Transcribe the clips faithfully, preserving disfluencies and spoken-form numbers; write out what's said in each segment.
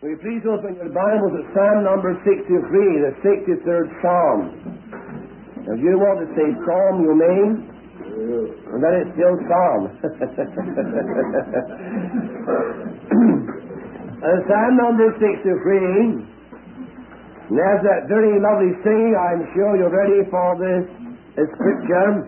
Will you please open your Bibles at Psalm number sixty-three, the sixty-third Psalm. If you want to say Psalm, you may, and then it's still Psalm. uh, Psalm number sixty-three, and there's that very lovely singing. I'm sure you're ready for this, this scripture.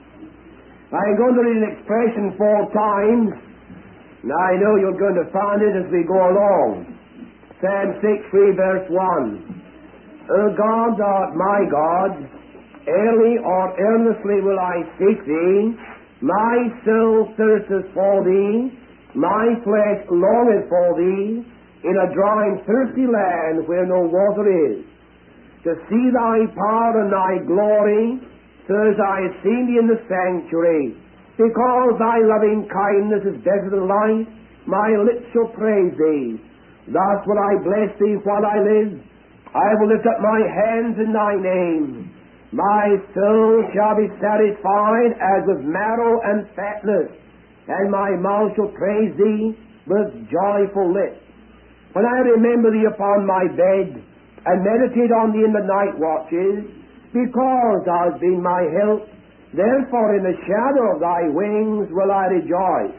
I'm going to read an expression four times, and I know you're going to find it as we go along. Psalm sixty-three, verse one. O God, thou art my God, early or earnestly will I seek thee. My soul thirsteth for thee, my flesh longeth for thee, in a dry and thirsty land where no water is, to see thy power and thy glory, so as I have seen thee in the sanctuary. Because thy loving kindness is better than life, my lips shall praise thee. Thus will I bless thee while I live. I will lift up my hands in thy name. My soul shall be satisfied as with marrow and fatness, and my mouth shall praise thee with joyful lips. When I remember thee upon my bed, and meditate on thee in the night watches, because thou hast been my help, therefore in the shadow of thy wings will I rejoice.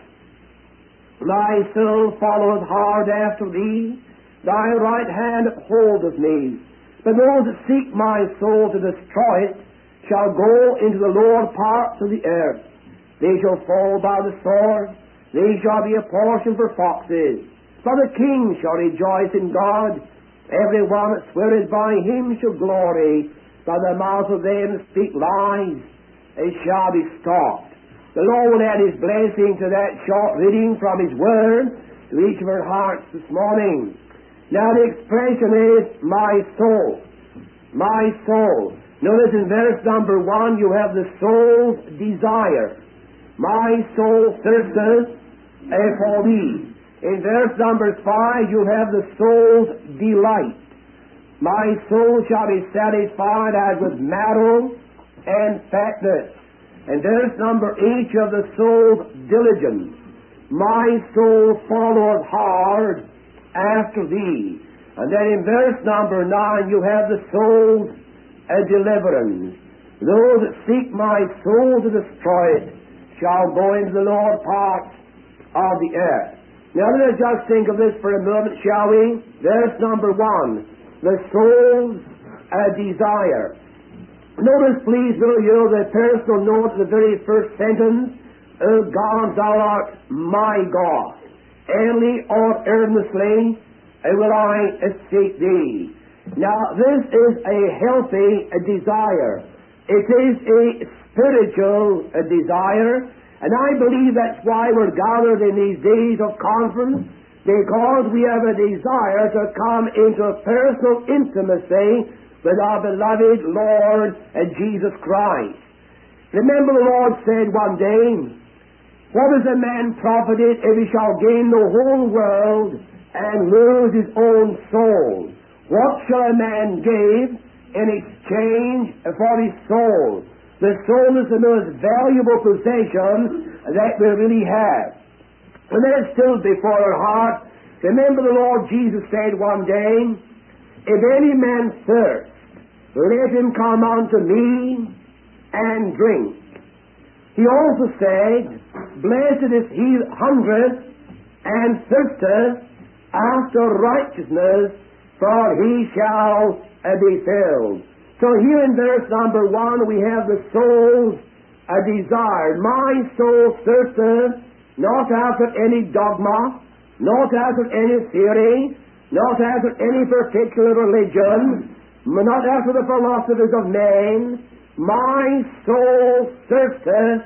My soul followeth hard after thee, thy right hand upholdeth me. But those that seek my soul to destroy it shall go into the lower parts of the earth. They shall fall by the sword, they shall be a portion for foxes. For the king shall rejoice in God, every one that sweareth by him shall glory. By the mouth of them that speak lies, they shall be stopped. The Lord will add His blessing to that short reading from His Word to each of our hearts this morning. Now the expression is, my soul. My soul. Notice in verse number one you have the soul's desire. My soul thirsteth for thee. In verse number five you have the soul's delight. My soul shall be satisfied as with marrow and fatness. And verse number eight of the soul's diligence. My soul followeth hard after thee. And then in verse number nine you have the soul's uh, deliverance. Those that seek my soul to destroy it shall go into the lower parts of the earth. Now let us just think of this for a moment, shall we? Verse number one, the soul's uh, desire. Notice, please, will you, the personal note of the very first sentence, O God, thou art my God. Early or earnestly will I seek thee. Now, this is a healthy a desire. It is a spiritual a desire, and I believe that's why we're gathered in these days of conference, because we have a desire to come into a personal intimacy with our beloved Lord uh, Jesus Christ. Remember the Lord said one day, what is a man profited if he shall gain the whole world and lose his own soul? What shall a man give in exchange for his soul? The soul is the most valuable possession that we really have. And then it's still before our heart. Remember the Lord Jesus said one day, if any man thirst, let him come unto me and drink. He also said, blessed is he that hungereth and thirsteth after righteousness, for he shall be filled. So here in verse number one we have the soul's desire. My soul thirsteth not after any dogma, not after any theory, not after any particular religion, not after the philosophies of men. My soul thirsteth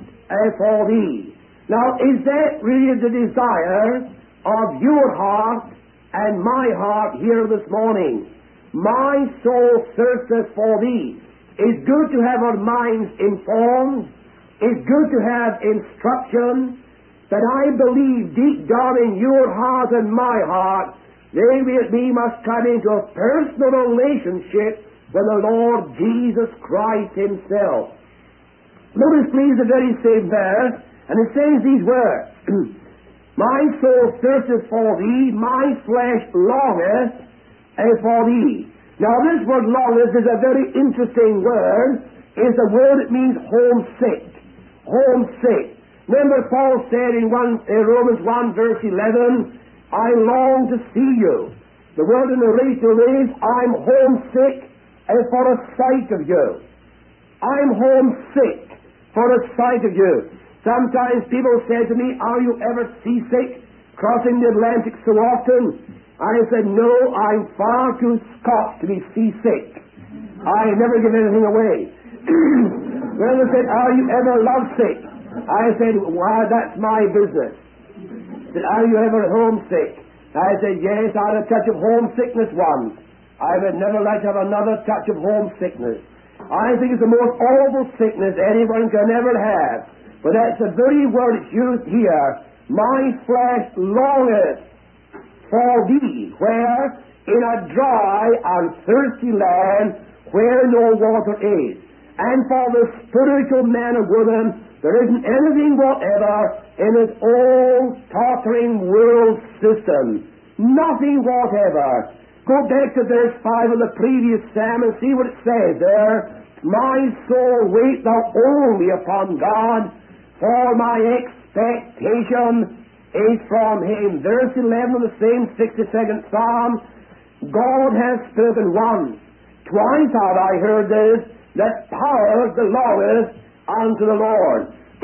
for thee. Now, is that really the desire of your heart and my heart here this morning? My soul thirsteth for thee. It's good to have our minds informed. It's good to have instruction. But I believe deep down in your heart and my heart, they will, we must come into a personal relationship with the Lord Jesus Christ Himself. Notice, please, the very same verse, and it says these words, My soul thirsteth for thee, my flesh longeth as for thee. Now this word longeth is a very interesting word. It's a word that means homesick. Homesick. Remember Paul said in, one, in Romans one verse eleven, I long to see you. The word in the original is, I'm homesick as for a sight of you. I'm homesick for a sight of you. Sometimes people say to me, are you ever seasick crossing the Atlantic so often? I said, no, I'm far too Scotch to be seasick. I never give anything away. Well, they said, are you ever lovesick? I said, why, that's my business. Said, are you ever homesick? I said, yes, I had a touch of homesickness once. I would never like to have another touch of homesickness. I think it's the most awful sickness anyone can ever have. But that's the very word that's used here. My flesh longeth for thee, where? In a dry and thirsty land where no water is. And for the spiritual man and woman, there isn't anything whatever in this old tottering world system. Nothing whatever. Go back to verse five of the previous psalm and see what it says there. My soul, wait thou only upon God, for my expectation is from Him. Verse eleven of the same sixty-second Psalm, God has spoken once. Twice have I heard this, that power belongeth unto the Lord.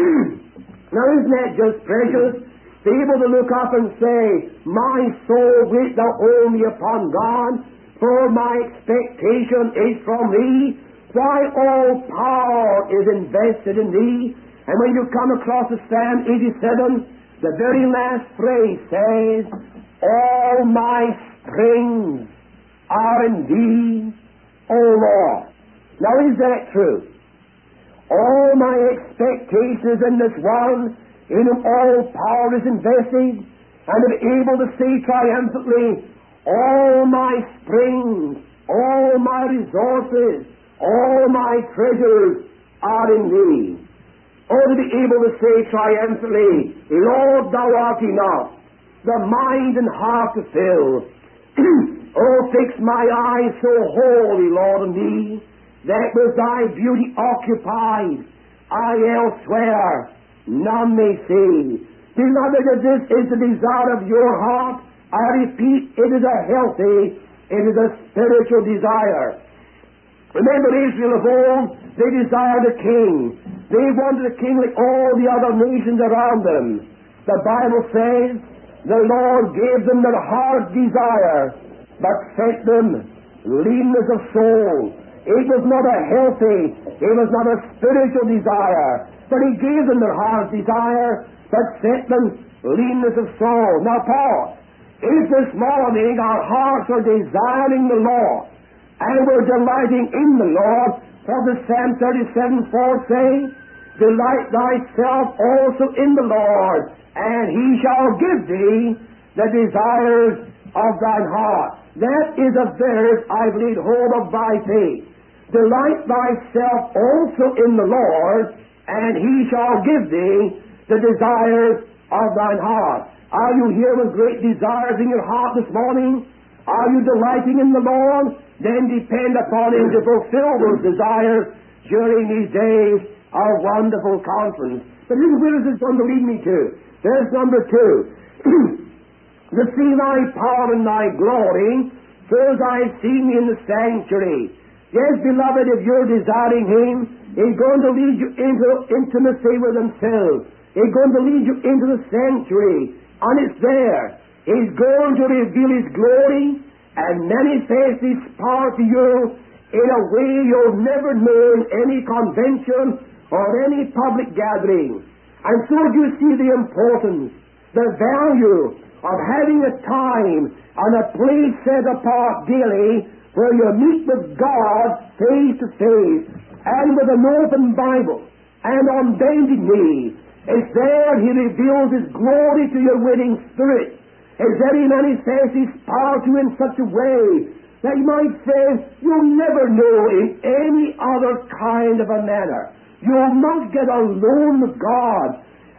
Now isn't that just precious? Be able to look up and say, my soul, wait thou only upon God, for my expectation is from Thee. Why, all power is invested in Thee. And when you come across the Psalm eighty-seven, the very last phrase says, all my springs are in Thee, O Lord. Now is that true? All my expectations in this one, in whom all power is invested, and to be able to say triumphantly, all my springs, all my resources, all my treasures are in Thee. Or to be able to say triumphantly, Lord, Thou art enough, the mind and heart to fill. Oh, fix my eyes so wholly, Lord, on Thee, that with Thy beauty occupied, I elsewhere none may see. Beloved, if this is the desire of your heart, I repeat, it is a healthy, it is a spiritual desire. Remember Israel of old, they desired a king. They wanted a king like all the other nations around them. The Bible says, the Lord gave them their heart's desire, but sent them leanness of soul. It was not a healthy, it was not a spiritual desire, but He gave them their heart's desire, but sent them leanness of soul. Now, Paul, if this morning our hearts are desiring the Lord, and we're delighting in the Lord, what does Psalm thirty-seven four say? Delight thyself also in the Lord, and He shall give thee the desires of thine heart. That is a verse I've laid hold of by faith. Delight thyself also in the Lord, and He shall give thee the desires of thine heart. Are you here with great desires in your heart this morning? Are you delighting in the Lord? Then depend upon Him to fulfill those desires during these days of wonderful conference. But where is this going to lead me to? Verse number two. To see Thy power and Thy glory, so as I have seen Thee in the sanctuary. Yes, beloved, if you're desiring Him, He's going to lead you into intimacy with Himself. He's going to lead you into the sanctuary, and it's there. He's going to reveal His glory and manifest His power to you in a way you'll never know in any convention or any public gathering. And so you see the importance, the value of having a time and a place set apart daily where you meet with God face to face and with an open Bible and on bended knee. It's there He reveals His glory to your willing spirit. It's there He manifests His power to you in such a way that you might say you'll never know in any other kind of a manner. You must get alone with God.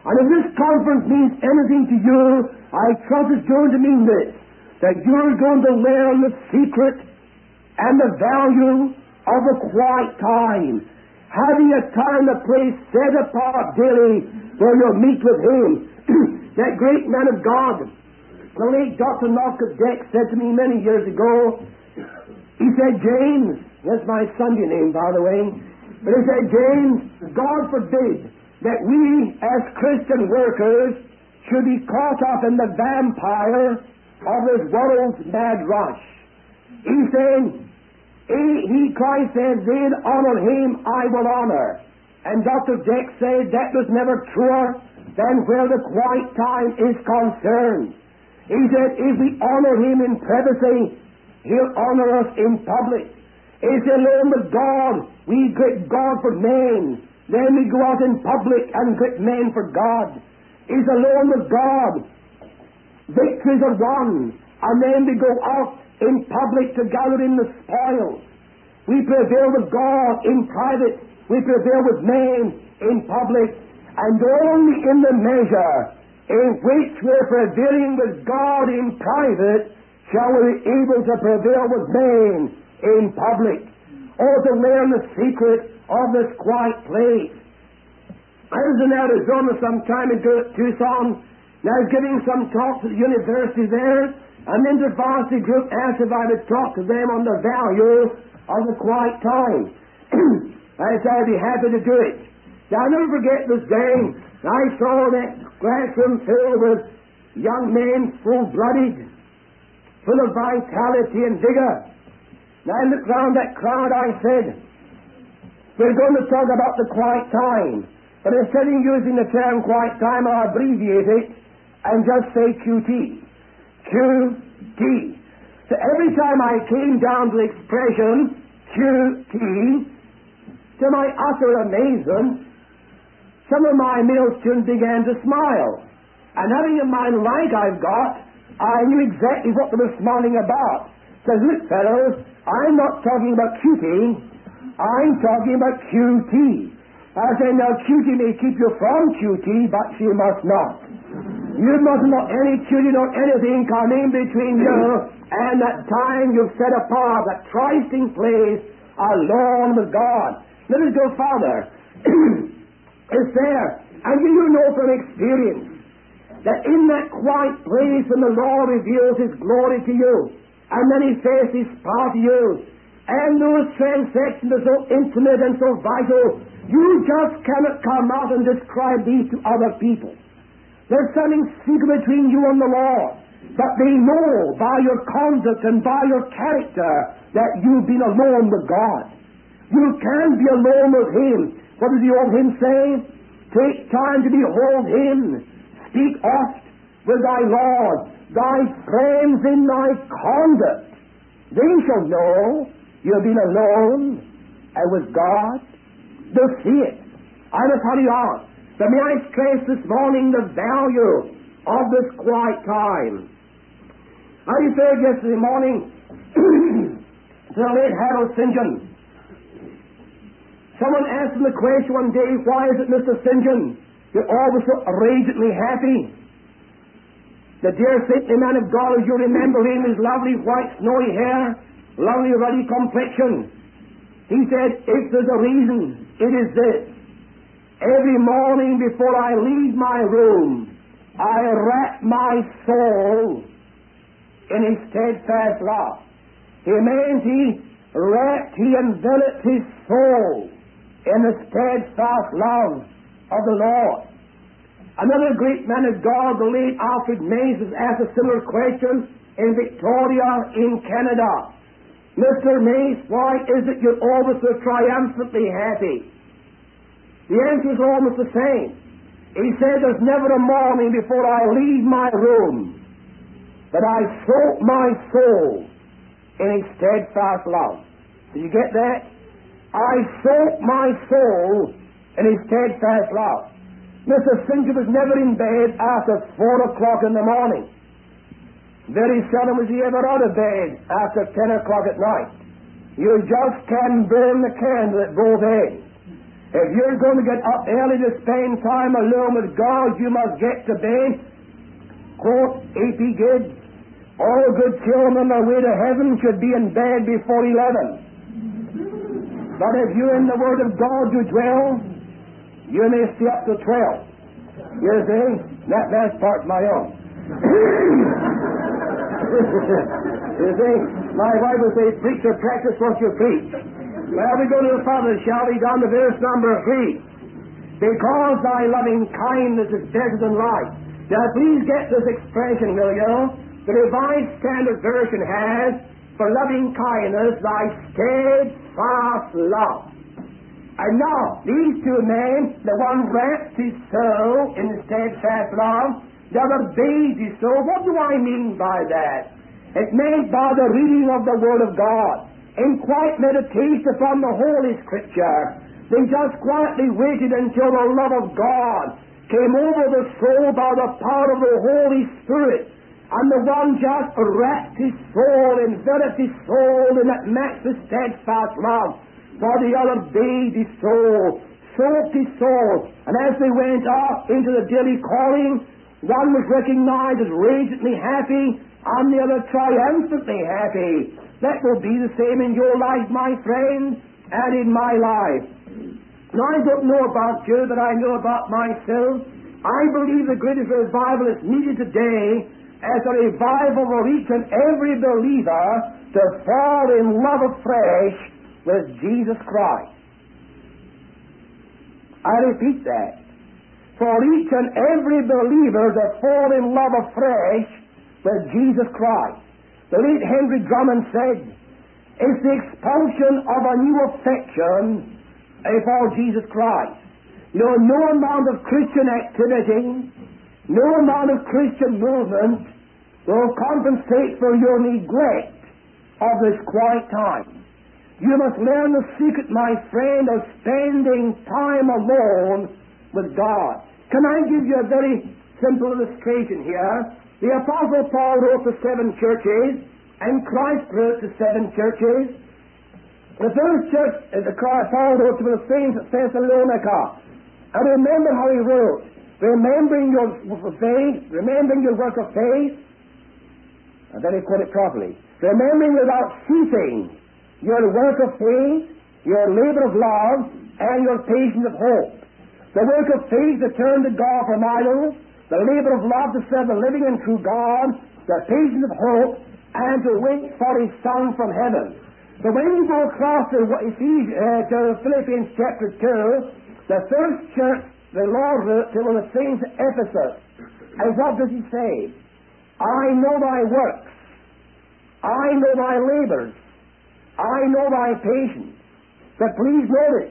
And if this conference means anything to you, I trust it's going to mean this, that you're going to learn the secret and the value of a quiet time. Having a time, a place set apart daily where you'll meet with Him. That great man of God, the late Doctor Melchizedek, said to me many years ago, he said, James, that's my Sunday name, by the way, but he said, James, God forbid that we as Christian workers should be caught up in the vampire of this world's mad rush. He's saying, he, he Christ said, they'll honor Him, I will honor. And Doctor Deck said that was never truer than where the quiet time is concerned. He said, if we honor Him in privacy, He'll honor us in public. He said, alone with God, we greet God for men. Then we go out in public and greet men for God. He's alone with God. Victories are won. And then we go out in public to gather in the spoils. We prevail with God in private. We prevail with men in public. And only in the measure in which we're prevailing with God in private shall we be able to prevail with men in public. Or to learn the secret of this quiet place. I was in Arizona some time ago at Tucson, and I was giving some talks at the university there, and then the varsity group asked if I would talk to them on the value of the quiet time. I said I'd be happy to do it. Now, I'll never forget this day. I saw that classroom filled with young men, full-blooded, full of vitality and vigor. And I looked round that crowd, I said, we're going to talk about the quiet time. But instead of using the term quiet time, I'll abbreviate it and just say Q T. Q T. So every time I came down to the expression Q T, to my utter amazement, some of my male students began to smile. And having a mind like I've got, I knew exactly what they were smiling about. Says, look, fellows, I'm not talking about cutie, I'm talking about Q T. I say, now Q T may keep you from Q T, but she must not. You must not any cutie nor anything come in between you and that time you've set apart, that trysting place alone with God. Let us go farther. It's there. And you know from experience that in that quiet place when the Lord reveals His glory to you, and then He says His power to you, and those transactions are so intimate and so vital, you just cannot come out and describe these to other people. There's something secret between you and the Lord, but they know by your conduct and by your character that you've been alone with God. You can be alone with Him. What does the old hymn say? Take time to behold Him. Speak oft with thy Lord, thy friends in thy conduct. They shall know you've been alone and with God. They'll see it. I must hurry on. But may I stress this morning the value of this quiet time. I referred yesterday morning to the late Harold Saint John. Someone asked him the question one day, why is it, Mister Saint John, you're always so radiantly happy? The dear saintly man of God, as you remember him, his lovely white snowy hair, lovely ruddy complexion. He said, if there's a reason, it is this. Every morning before I leave my room, I wrap my soul in His steadfast love. He meant He wrapped, He enveloped His soul in the steadfast love of the Lord. Another great man of God, the late Alfred Mays, has asked a similar question in Victoria, in Canada. Mister Mays, why is it you're always so triumphantly happy? The answer is almost the same. He said, there's never a morning before I leave my room that I soak my soul in His steadfast love. Did you get that? I soak my soul in His steadfast love. Mister Singer was never in bed after four o'clock in the morning. Very seldom was he ever out of bed after ten o'clock at night. You just can't burn the candle at both ends. If you're going to get up early to spend time alone with God, you must get to bed. Quote A P Gibbs, all good children on their way to heaven should be in bed before eleven. But if you in the Word of God do dwell, you may stay up to twelve. You see? That last part's my own. You see? My wife will say, preach or practice what you preach. Well, we go to the Father, shall we, down to verse number three. Because thy loving kindness is better than life. Now, please get this expression, will you? The Revised Standard Version has, for loving kindness, thy steadfast love. And now, these two men, the one wraps his soul in the steadfast love, the other bathes his soul. What do I mean by that? It meant by the reading of the Word of God. In quiet meditation upon the Holy Scripture, they just quietly waited until the love of God came over the soul by the power of the Holy Spirit. And the one just wrapped his soul, enveloped his soul in that matchless steadfast love. For the other bathed his soul, soaked his soul. And as they went off into the daily calling, one was recognized as radiantly happy, and the other triumphantly happy. That will be the same in your life, my friend, and in my life. Now, I don't know about you, but I know about myself. I believe the greatest revival is needed today as a revival for each and every believer to fall in love afresh with Jesus Christ. I repeat that. For each and every believer to fall in love afresh with Jesus Christ. The late Henry Drummond said, it's the expulsion of a new affection for Jesus Christ. You know, no amount of Christian activity, no amount of Christian movement will compensate for your neglect of this quiet time. You must learn the secret, my friend, of spending time alone with God. Can I give you a very simple illustration here? The Apostle Paul wrote to seven churches, and Christ wrote to seven churches. The first church, the Paul wrote to the saints at Thessalonica. And remember how he wrote, remembering your faith, remembering your work of faith, and then he put it properly, remembering without ceasing your work of faith, your labor of love, and your patience of hope. The work of faith to turn to God from idols, the labor of love to serve the living and true God, the patience of hope, and to wait for His Son from heaven. But when you go across to, Ephesians, uh, to Philippians chapter two, the first church the Lord wrote to the saints at Ephesus. And what does He say? I know thy works. I know thy labors. I know thy patience. But please notice,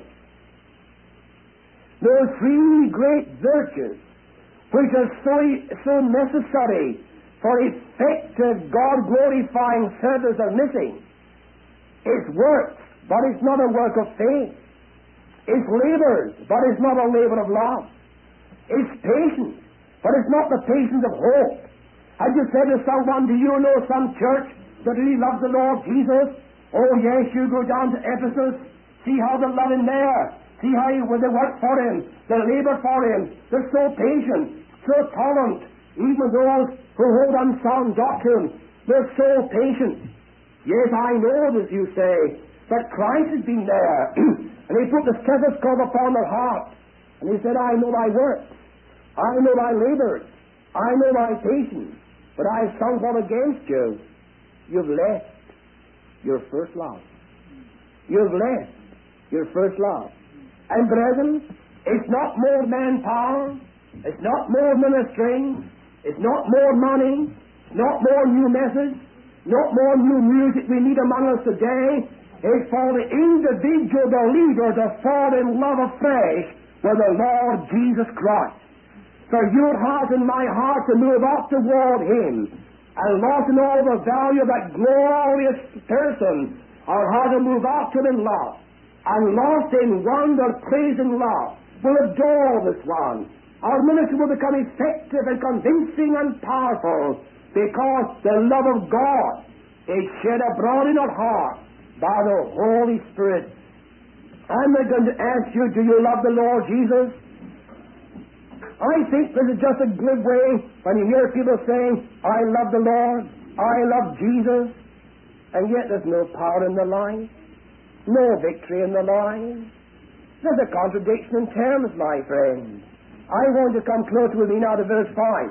those three great virtues which are so, so necessary for effective God-glorifying service are missing. It's works, but it's not a work of faith. It's labors, but it's not a labor of love. It's patience, but it's not the patience of hope. I just said to someone, do you know some church that really loves the Lord Jesus? Oh yes, you go down to Ephesus, see how they love Him there. See how you, when they work for Him, they labor for Him. They're so patient, so tolerant. Even those who hold unsound doctrine, they're so patient. Yes, I know this, you say, but Christ has been there. And He put the stethoscope upon their heart. And He said, I know thy works. I know thy labors. I know thy patience. But I have somewhat against you. You've left your first love. You've left your first love. And brethren, it's not more manpower, it's not more ministering, it's not more money, it's not more new message, not more new music we need among us today. It's for the individual believer to fall in love afresh with the Lord Jesus Christ. For your heart and my heart to move up toward Him, and lost in all the value of that glorious person, our heart to move up to Him in love. And lost in wonder, praise, and love, will adore this one. Our ministry will become effective and convincing and powerful because the love of God is shed abroad in our heart by the Holy Spirit I'm not going to ask you, do you love the Lord Jesus? I think this is just a glib way when you hear people saying, I love the Lord, I love Jesus, and yet there's no power in the life, no victory in the life. There's a contradiction in terms, my friend. I want to come close with me now to verse five.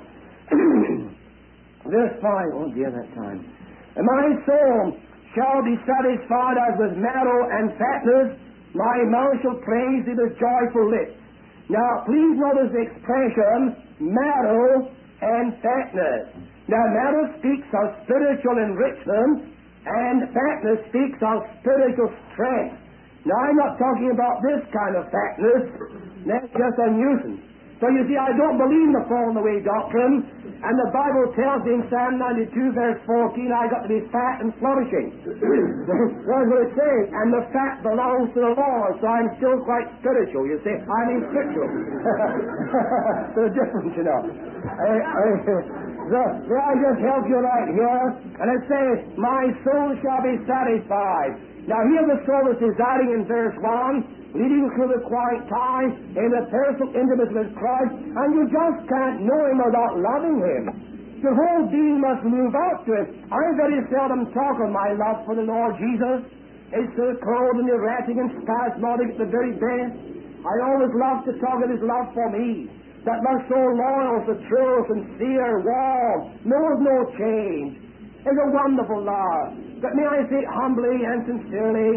Verse five, oh dear, that time. And my soul shall be satisfied as with marrow and fatness, my mouth shall praise thee with joyful lips. Now, please notice the expression, marrow and fatness. Now, marrow speaks of spiritual enrichment, and fatness speaks of spiritual strength. Now, I'm not talking about this kind of fatness. That's just a nuisance. So, you see, I don't believe in the falling away doctrine, and the Bible tells me in Psalm ninety-two, verse fourteen, I got to be fat and flourishing. That's what it says. And the fat belongs to the Lord, so I'm still quite spiritual, you see. I mean spiritual. There's a difference, you know. I, I, so, so I just help you right here, and it says, my soul shall be satisfied. Now, here the soul is residing in verse one, leading through the quiet time in the personal intimacy with Christ, and you just can't know Him without loving Him. Your whole being must move out to Him. I very seldom talk of my love for the Lord Jesus. It's so cold and erratic and spasmodic at the very best. I always love to talk of His love for me. That love so loyal, so true, sincere, warm, knows no change. It's a wonderful love. But may I say humbly and sincerely,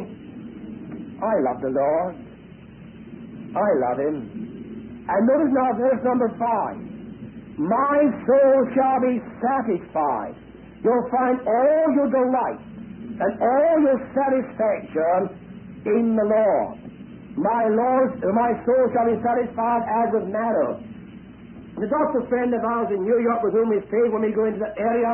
I love the Lord. I love Him. And notice now verse number five. My soul shall be satisfied. You'll find all your delight and all your satisfaction in the Lord. My Lord, my soul shall be satisfied as with marrow. The doctor friend of ours in New York with whom we stayed when we go into the area,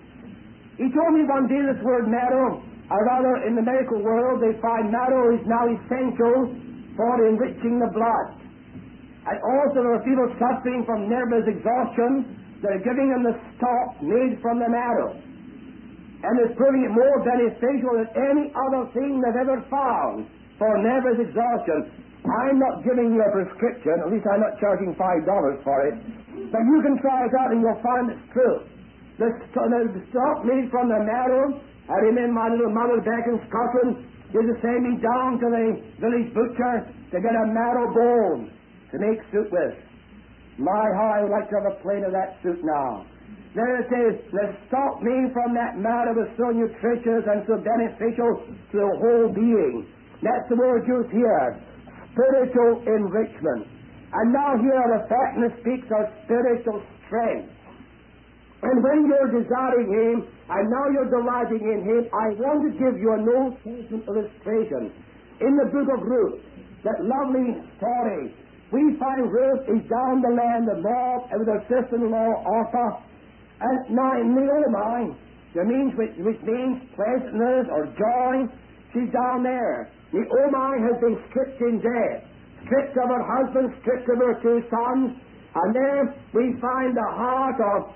he told me one day this word marrow, or rather in the medical world they find marrow is now essential for enriching the blood. And also there are people suffering from nervous exhaustion. They're giving them the stock made from the marrow. And it's proving it more beneficial than any other thing they've ever found for nervous exhaustion. I'm not giving you a prescription, at least I'm not charging five dollars for it, but you can try it out and you'll find it's true. The, the stock made from the marrow, I remember my little mother back in Scotland used to send me down to the village butcher to get a marrow bone to make soup with. My, how I would like to have a plate of that soup now. There it is, the stock made from that marrow is so nutritious and so beneficial to the whole being. That's the word used here, spiritual enrichment. And now here the fatness speaks of spiritual strength. And when you're desiring Him, and now you're delighting in Him, I want to give you an Old Testament illustration. In the book of Ruth, that lovely story, we find Ruth is down the land of Moab with her sister-in-law Orpah, and now Naomi, which means, which, which means pleasantness or joy, she's down there. Naomi has been stripped in death, stripped of her husband, stripped of her two sons, and there we find the heart of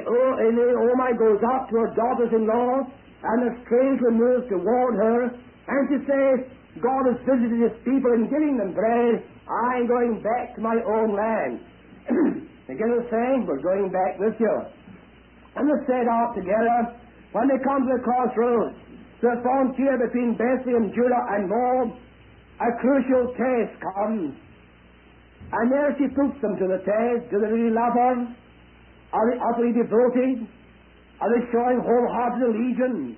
Naomi goes up to her daughters-in-law, and the stranger moves toward her, and she says, God has visited His people in giving them bread. I'm going back to my own land. Again, the saying, we're going back with you. And they set out together. When they come to the crossroads, the frontier between Bethlehem, Judah, and Moab, a crucial test comes. And there she puts them to the test. Do they really love her? Are they utterly devoted? Are they showing wholehearted allegiance?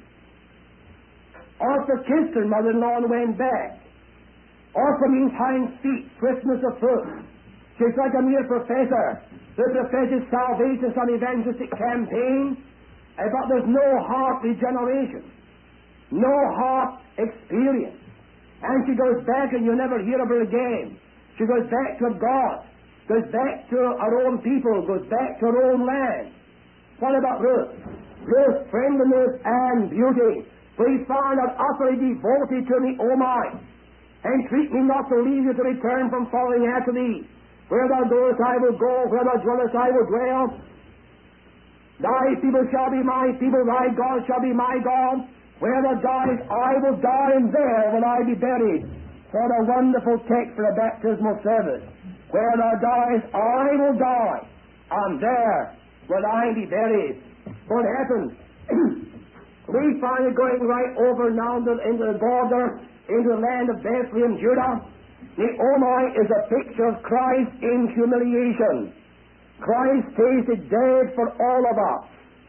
Orpah kissed her mother-in-law and went back. Orpah means hind feet, swiftness of foot. She's like a mere professor who professes salvation, some evangelistic campaign, but there's no heart regeneration, no heart experience. And she goes back and you never hear of her again. She goes back to God, goes back to our own people, goes back to our own land. What about Ruth? Ruth, friendliness and beauty. We find her utterly devoted to me, O mine. Entreat me not to leave you to return from following after thee. Where thou goest, I will go. Where thou dwellest, I will dwell. Thy people shall be my people. Thy God shall be my God. Where thou diest, I will die, and there will I be buried. What a wonderful text for a baptismal service. Where thou diest, I will die, and there will I be buried. What happens? We find it going right over now into the border, into the land of Bethlehem, Judah. Naomi is a picture of Christ in humiliation. Christ tasted death for all of us.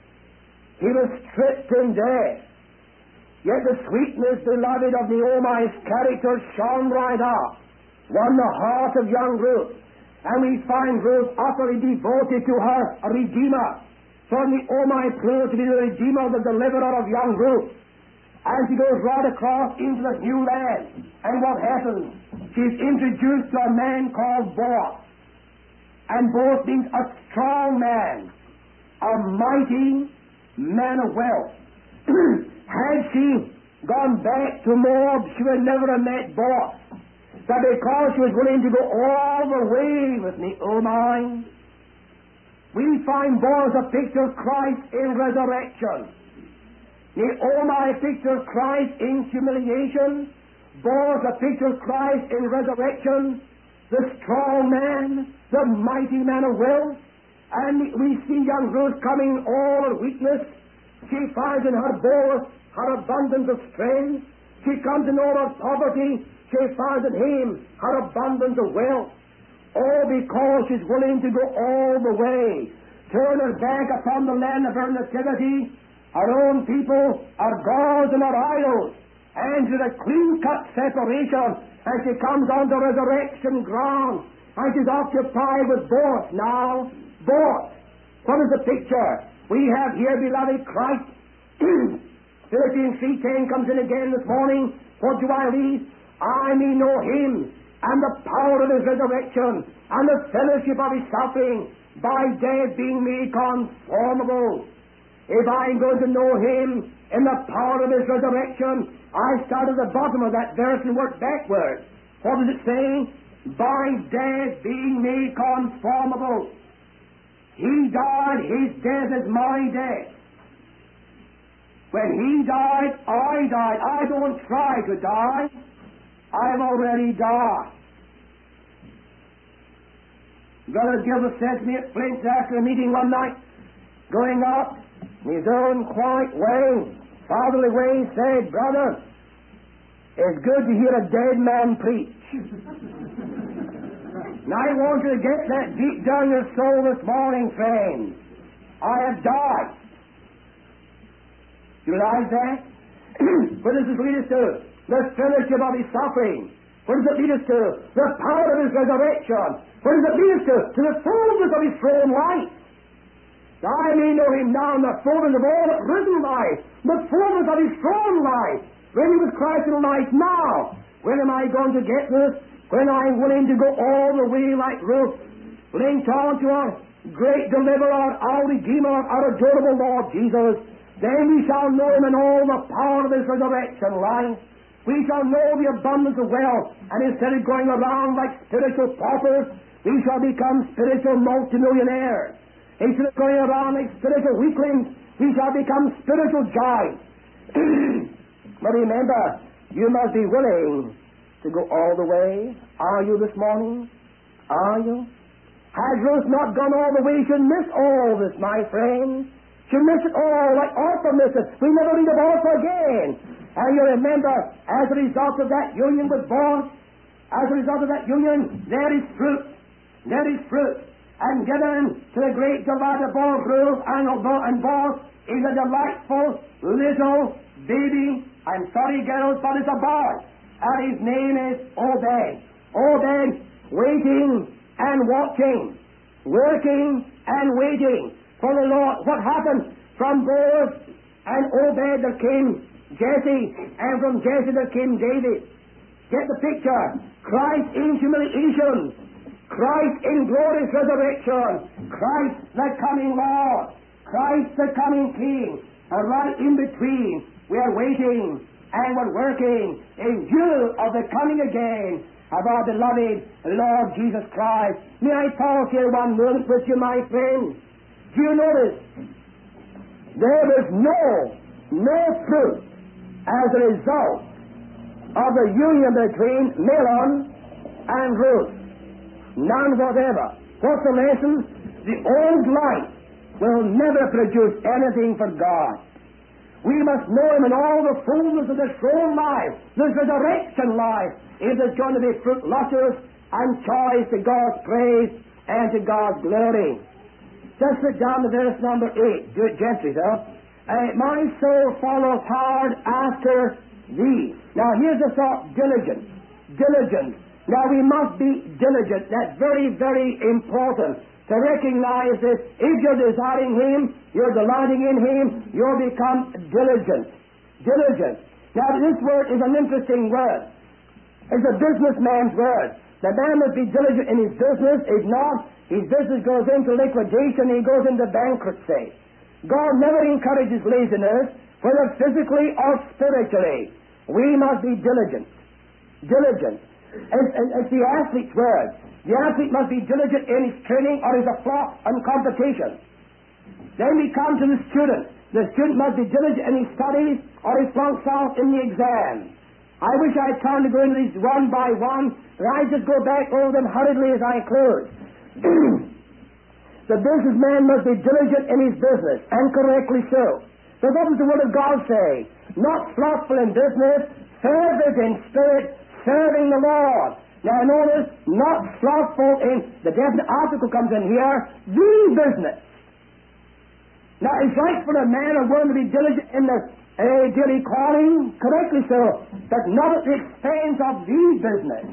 He was stripped in death. Yet the sweetness, beloved, of Naomi's character shone right up, won the heart of young Ruth. And we find Ruth utterly devoted to her Redeemer. So Naomi proved to be the Redeemer, the deliverer of young Ruth. And she goes right across into the new land. And what happens? She's introduced to a man called Boaz. And Boaz means a strong man, a mighty man of wealth. Had she gone back to Moab, she would never have met Boaz. But because she was willing to go all the way with Naomi, we find Boaz a picture of Christ in resurrection. Naomi a picture of Christ in humiliation. Boaz a picture of Christ in resurrection. The strong man, the mighty man of wealth. And we see young Ruth coming all her weakness. She finds in her Boaz her abundance of strength. She comes in all her poverty. She finds in him her abundance of wealth. All because she's willing to go all the way. Turn her back upon the land of her nativity. Her own people, her gods and her idols. And to the clean-cut separation as she comes on the resurrection ground. And she's occupied with Boaz now. Boaz. What is the picture? We have here, beloved, Christ. Philippians three ten comes in again this morning. What do I read? I may know Him and the power of His resurrection and the fellowship of His suffering, by death being made conformable. If I'm going to know Him in the power of His resurrection, I start at the bottom of that verse and work backward. What does it say? By death being made conformable. He died, His death is my death. When He died, I died. I don't try to die. I've already died. Brother Gilbert said to me at Flint's after a meeting one night, going up in his own quiet way, fatherly way, he said, "Brother, it's good to hear a dead man preach." Now I want you to get that deep down your soul this morning, friends. I have died. You realize that? What does this lead us to? The fellowship of His suffering. What does it lead us to? The power of His resurrection. What does it lead us to? To the fullness of His throne life. I may know Him now in the fullness of all that risen life, the fullness of His throne life. When He was Christ in life now, when am I going to get this? When I'm willing to go all the way like Ruth, linked on to our great deliverer, our Redeemer, our adorable Lord Jesus, then we shall know Him in all the power of His resurrection life. We shall know the abundance of wealth, and instead of going around like spiritual paupers, we shall become spiritual multimillionaires. Instead of going around like spiritual weaklings, we shall become spiritual giants. But remember, you must be willing to go all the way. Are you this morning? Are you? Has Ruth not gone all the way? She'll miss all this, my friend. She'll miss it all, like Orpah missed it. We never read of Orpah again. And you remember, as a result of that union with Boaz, as a result of that union, there is fruit. There is fruit. And given to the great delight of both Ruth and Boaz is a delightful little baby. I'm sorry, girls, but it's a boy. And his name is Obed. Obed, waiting and watching, working and waiting for the Lord. What happened? From Boaz and Obed there came Jesse, and from Jesse there came David. Get the picture. Christ in humiliation, Christ in glorious resurrection, Christ the coming Lord, Christ the coming King, and right in between we are waiting and we're working in view of the coming again of our beloved Lord Jesus Christ. May I talk here one moment with you, my friends? Do you notice? There was no, no fruit as a result of the union between Mahlon and Ruth. None whatever. What's the lesson? The old life will never produce anything for God. We must know Him in all the fullness of the true life, the resurrection life, if there's going to be fruit luscious and choice to God's praise and to God's glory. Just sit down to verse number eight. Do it gently, though. Uh, my soul follows hard after thee. Now, here's the thought, diligent. Diligent. Now, we must be diligent. That's very, very important to recognize that if you're desiring Him, you're delighting in Him, you'll become diligent. Diligent. Now, this word is an interesting word. It's a businessman's word. The man must be diligent in his business. If not, his business goes into liquidation, he goes into bankruptcy. God never encourages laziness, whether physically or spiritually. We must be diligent. Diligent. It's, it's the athlete's word. The athlete must be diligent in his training or his flop and competition. Then we come to the student. The student must be diligent in his studies or he flunks out in the exam. I wish I had time to go into these one by one, but I just go back over them hurriedly as I close. The businessman must be diligent in his business, and correctly so. But what does the Word of God say? Not slothful in business, fervent in spirit, serving the Lord. Now notice, not slothful in, the definite article comes in here, the business. Now it's right for a man or woman to be diligent in their uh, daily calling, correctly so, but not at the expense of the business.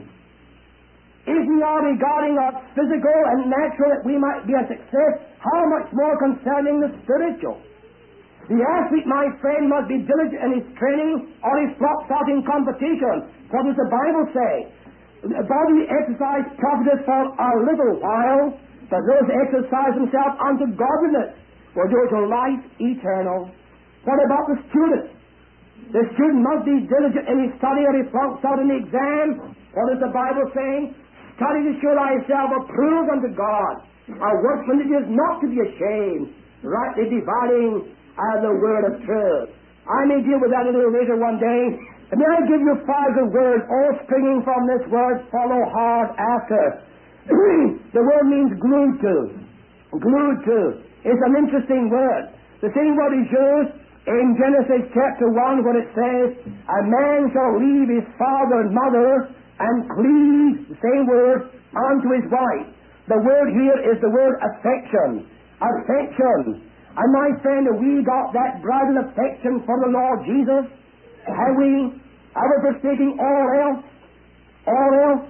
If we are regarding our physical and natural that we might be a success, how much more concerning the spiritual? The athlete, my friend, must be diligent in his training or he flops out in competition. What does the Bible say? The bodily exercise profiteth for a little while, but those who exercise themselves unto godliness will do it to life eternal. What about the student? The student must be diligent in his study or he flunks out in the exam. What is the Bible saying? Study to show thyself approved unto God, a workman that is not to be ashamed, rightly dividing uh, the word of truth. I may deal with that a little later one day. And may I give you five good words, all springing from this word, follow hard after. The word means glued to. Glued to. It's an interesting word. The same word is used in Genesis chapter one when it says, a man shall leave his father and mother and cleave, the same word, unto his wife. The word here is the word affection. Affection. And my friend, have we got that bridal affection for the Lord Jesus? Have we ever forsaking all else? All else?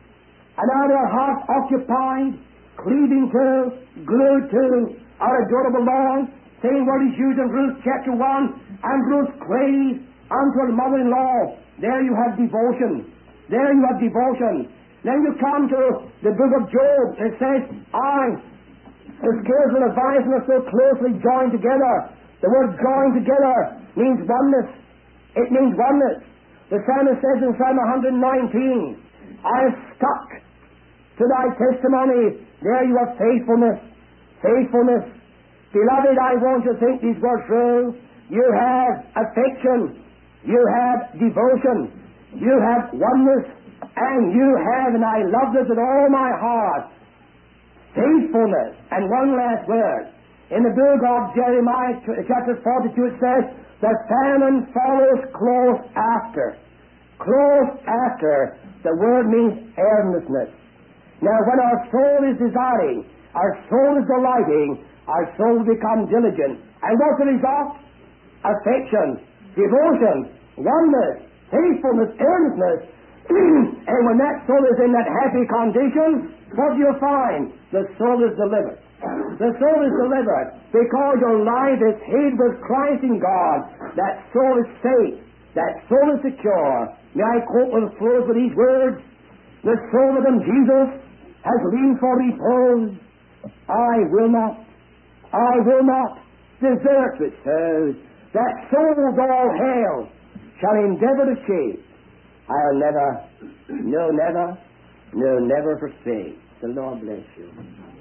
And are our hearts occupied, cleaving to, glued to, our adorable Lord? Same word is used in Ruth chapter one. And Ruth clave unto her mother-in-law. There you have devotion. There you have devotion. Then you come to the book of Job. It says, I, the scales and the vines are so closely joined together. The word joined together means oneness. It means oneness. The psalmist says in Psalm one nineteen, I have stuck to thy testimony. There you have faithfulness. Faithfulness. Beloved, I want you to think these words through. You have affection. You have devotion. You have oneness, and you have, and I love this with all my heart, faithfulness. And one last word. In the book of Jeremiah, chapter forty-two, it says, the famine follows close after. Close after. The word means earnestness. Now, when our soul is desiring, our soul is delighting, our soul becomes diligent. And what's the result? Affection, devotion, oneness, faithfulness, earnestness. And when that soul is in that happy condition, what do you find? The soul is delivered. The soul is delivered because your life is hid with Christ in God. That soul is safe. That soul is secure. May I quote with close with these words? The soul within Jesus has leaned for repose. I will not, I will not desert it says. That soul's all hell shall endeavor to shake. I'll never, no, never, no, never forsake. The Lord bless you.